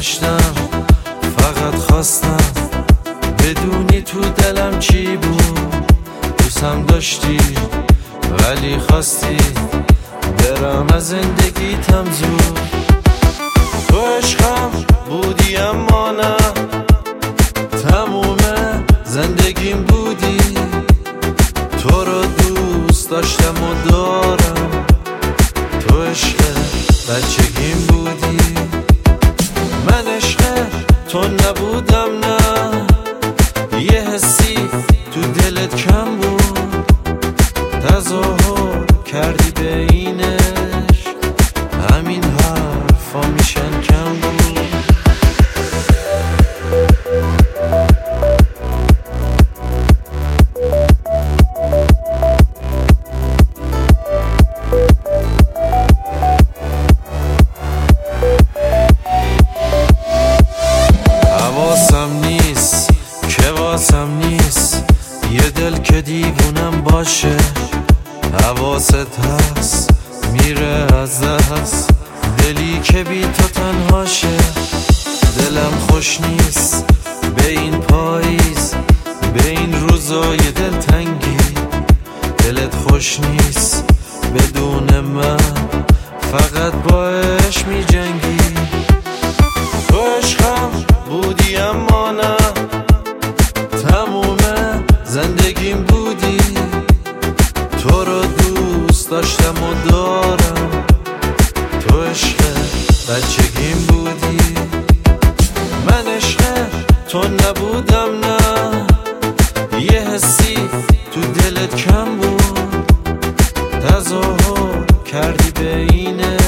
داشتم، فقط خواستم بدونی تو دلم چی بود. دوستم داشتی ولی خواستی برم از زندگیتم زود. تو عشقم بودی اما نه تموم زندگیم بودی. تو رو دوست داشتم و دارم، تو عشق بچگیم بودی. من عشق تو نبودم نه، یه حسی تو دلت کم بود. تظاهر کردی به این عشق، همین حرفا میشن کم بود. حواسم نیست یه دل که دیوونم باشه. حواست هست میره از دست دلی که بی تو تنهاشه. دلم خوش نیست به این پاییز، به این روزای دلتنگی. دلت خوش نیست بدون من، فقط باش می جنگی. تو عشقم بودی اما نه تموم زندگیم بودی. تو رو دوست داشتم و دارم، تو عشق بچگیم بودی. من عشق تو نبودم نه، یه حسی تو دلت کم بود. تظاهر کردی به اینه